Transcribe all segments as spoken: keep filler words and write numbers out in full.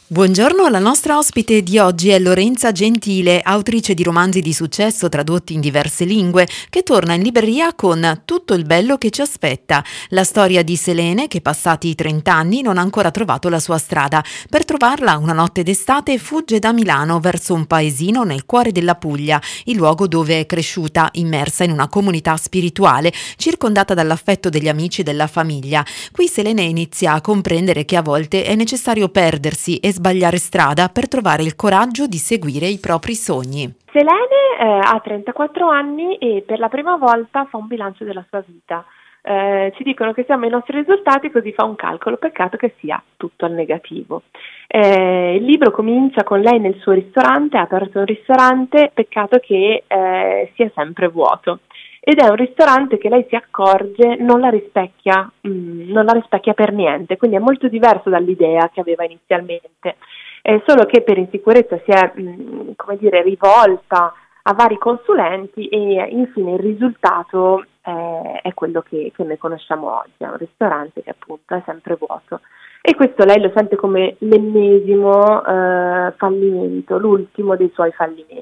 Buongiorno, la nostra ospite di oggi è Lorenza Gentile, autrice di romanzi di successo tradotti in diverse lingue, che torna in libreria con Tutto il bello che ci aspetta, la storia di Selene che passati i trenta anni non ha ancora trovato la sua strada. Per trovarla, una notte d'estate fugge da Milano verso un paesino nel cuore della Puglia, il luogo dove è cresciuta, immersa in una comunità spirituale, circondata dall'affetto degli amici e della famiglia. Qui Selene inizia a comprendere che a volte è necessario perdersi e sbagliare strada per trovare il coraggio di seguire i propri sogni. Selene eh, ha trentaquattro anni e per la prima volta fa un bilancio della sua vita. Eh, ci dicono che siamo i nostri risultati, così fa un calcolo, peccato che sia tutto al negativo. Eh, il libro comincia con lei nel suo ristorante, ha aperto un ristorante, peccato che eh, sia sempre vuoto. Ed è un ristorante che lei si accorge non la rispecchia, mh, non la rispecchia per niente, quindi è molto diverso dall'idea che aveva inizialmente. È solo che per insicurezza si è, mh, come dire, rivolta a vari consulenti e infine il risultato eh, è quello che, che noi conosciamo oggi, è un ristorante che appunto è sempre vuoto. E questo lei lo sente come l'ennesimo eh, fallimento, l'ultimo dei suoi fallimenti.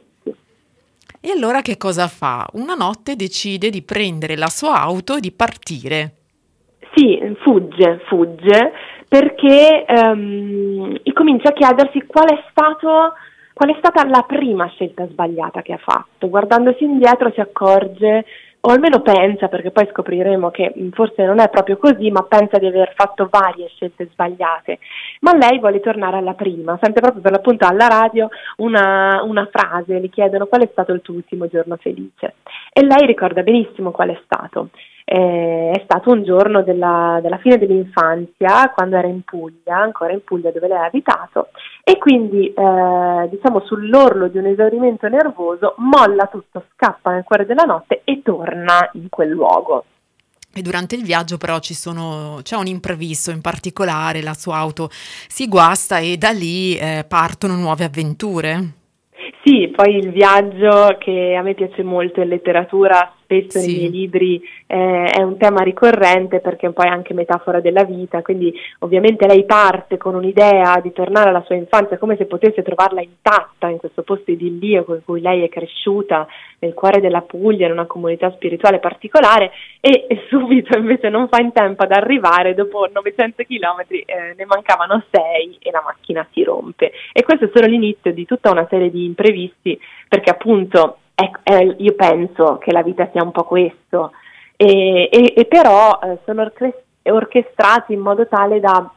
E allora che cosa fa? Una notte decide di prendere la sua auto e di partire. Sì, fugge, fugge, perché um, e comincia a chiedersi qual è stato, qual è stata la prima scelta sbagliata che ha fatto. Guardandosi indietro si accorge, o almeno pensa, perché poi scopriremo che forse non è proprio così, ma pensa di aver fatto varie scelte sbagliate. Ma lei vuole tornare alla prima, sente proprio per l'appunto alla radio una, una frase, le chiedono qual è stato il tuo ultimo giorno felice. E lei ricorda benissimo qual è stato. Eh, è stato un giorno della, della fine dell'infanzia, quando era in Puglia, ancora in Puglia dove lei ha abitato, e quindi eh, diciamo sull'orlo di un esaurimento nervoso molla tutto, scappa nel cuore della notte e torna in quel luogo. E durante il viaggio però ci sono, c'è un imprevisto, in particolare la sua auto si guasta e da lì eh, partono nuove avventure. Sì, poi il viaggio, che a me piace molto in letteratura, spesso Sì. nei miei libri eh, è un tema ricorrente perché poi è anche metafora della vita, quindi ovviamente lei parte con un'idea di tornare alla sua infanzia come se potesse trovarla intatta in questo posto idilliaco in cui lei è cresciuta, nel cuore della Puglia, in una comunità spirituale particolare, e, e subito invece non fa in tempo ad arrivare, dopo novecento chilometri eh, ne mancavano sei e la macchina si rompe. E questo è solo l'inizio di tutta una serie di imprevisti, perché appunto è, è, io penso che la vita sia un po' questo, e, e, e però eh, sono orchest- orchestrati in modo tale da,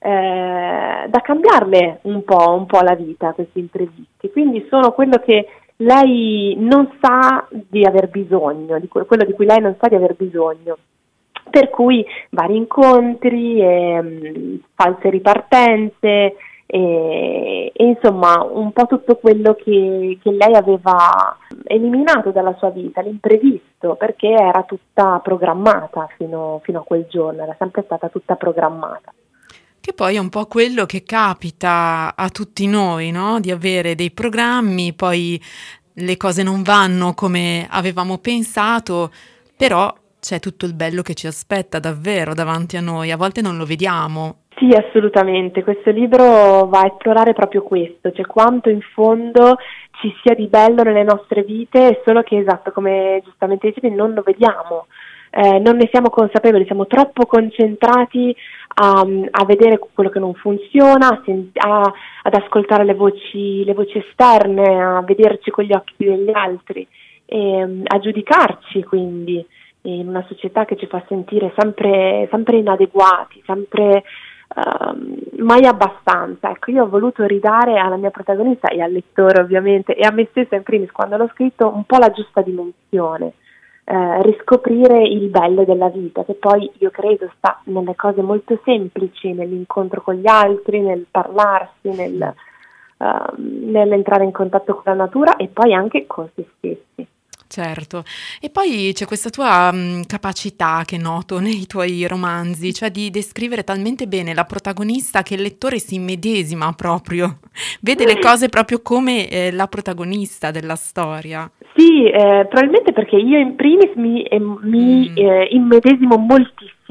eh, da cambiarle un po', un po' la vita, questi imprevisti. Quindi sono quello che lei non sa di aver bisogno, di quello di cui lei non sa di aver bisogno. Per cui vari incontri, e, um, false ripartenze, e, e insomma un po' tutto quello che, che lei aveva eliminato dalla sua vita, l'imprevisto, perché era tutta programmata fino, fino a quel giorno, era sempre stata tutta programmata. Che poi è un po' quello che capita a tutti noi, no? Di avere dei programmi, poi le cose non vanno come avevamo pensato, però c'è tutto il bello che ci aspetta davvero davanti a noi, a volte non lo vediamo. Sì, assolutamente, questo libro va a esplorare proprio questo, cioè quanto in fondo ci sia di bello nelle nostre vite, solo che, esatto, come giustamente dicevi, non lo vediamo. Eh, non ne siamo consapevoli, siamo troppo concentrati a, a vedere quello che non funziona, a sent- a, ad ascoltare le voci, le voci esterne, a vederci con gli occhi degli altri, e, a giudicarci quindi in una società che ci fa sentire sempre, sempre inadeguati, sempre uh, mai abbastanza. Ecco, io ho voluto ridare alla mia protagonista e al lettore ovviamente e a me stessa in primis quando l'ho scritto un po' la giusta dimensione. Eh, riscoprire il bello della vita, che poi io credo sta nelle cose molto semplici, nell'incontro con gli altri, nel parlarsi, nel, uh, nell'entrare in contatto con la natura e poi anche con se stessi. Certo, e poi c'è questa tua mh, capacità che noto nei tuoi romanzi, cioè di descrivere talmente bene la protagonista che il lettore si immedesima proprio, vede le cose proprio come eh, la protagonista della storia. Sì, eh, probabilmente perché io in primis mi, eh, mi Mm. eh, immedesimo moltissimo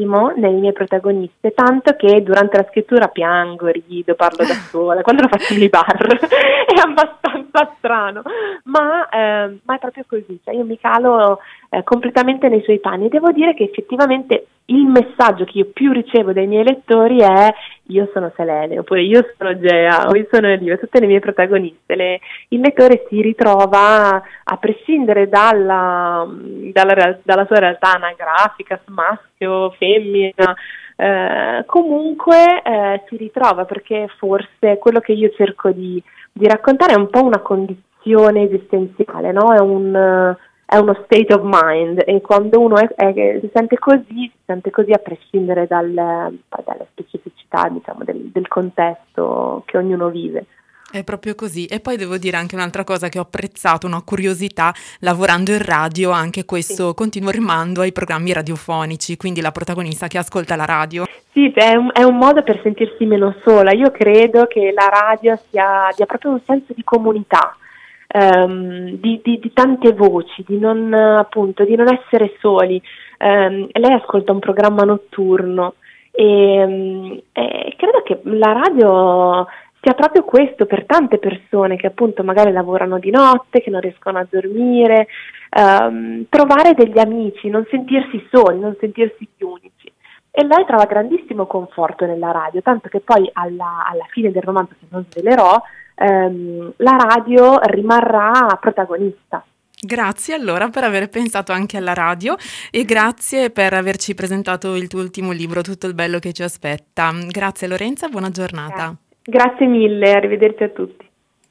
tantissimo nelle mie protagoniste, tanto che durante la scrittura piango, rido, parlo da sola, quando lo faccio nei bar è abbastanza strano, ma, eh, ma è proprio così, cioè io mi calo eh, completamente nei suoi panni e devo dire che effettivamente il messaggio che io più ricevo dai miei lettori è: io sono Selene, oppure io sono Gea, o io sono Elisa, tutte le mie protagoniste. Le, il lettore si ritrova, a prescindere dalla, dalla, real, dalla sua realtà anagrafica, maschio, femmina, eh, comunque eh, si ritrova, perché forse quello che io cerco di, di raccontare è un po' una condizione esistenziale, no? È un... è uno state of mind, e quando uno è, è, si sente così, si sente così a prescindere dal, dalle specificità, diciamo, del, del contesto che ognuno vive. È proprio così. E poi devo dire anche un'altra cosa che ho apprezzato, una curiosità, lavorando in radio, anche questo sì. continuo rimando ai programmi radiofonici, quindi la protagonista che ascolta la radio. Sì, è un, è un modo per sentirsi meno sola. Io credo che la radio sia, dia proprio un senso di comunità. Um, di, di, di tante voci, di non, appunto, di non essere soli. Um, lei ascolta un programma notturno e, um, e credo che la radio sia proprio questo per tante persone che appunto magari lavorano di notte, che non riescono a dormire, um, trovare degli amici, non sentirsi soli, non sentirsi gli unici. E lei trova grandissimo conforto nella radio, tanto che poi alla, alla fine del romanzo, che non svelerò, ehm, la radio rimarrà protagonista. Grazie allora per aver pensato anche alla radio e grazie per averci presentato il tuo ultimo libro, Tutto il bello che ci aspetta. Grazie Lorenza, buona giornata. Grazie, Grazie mille, arrivederci a tutti.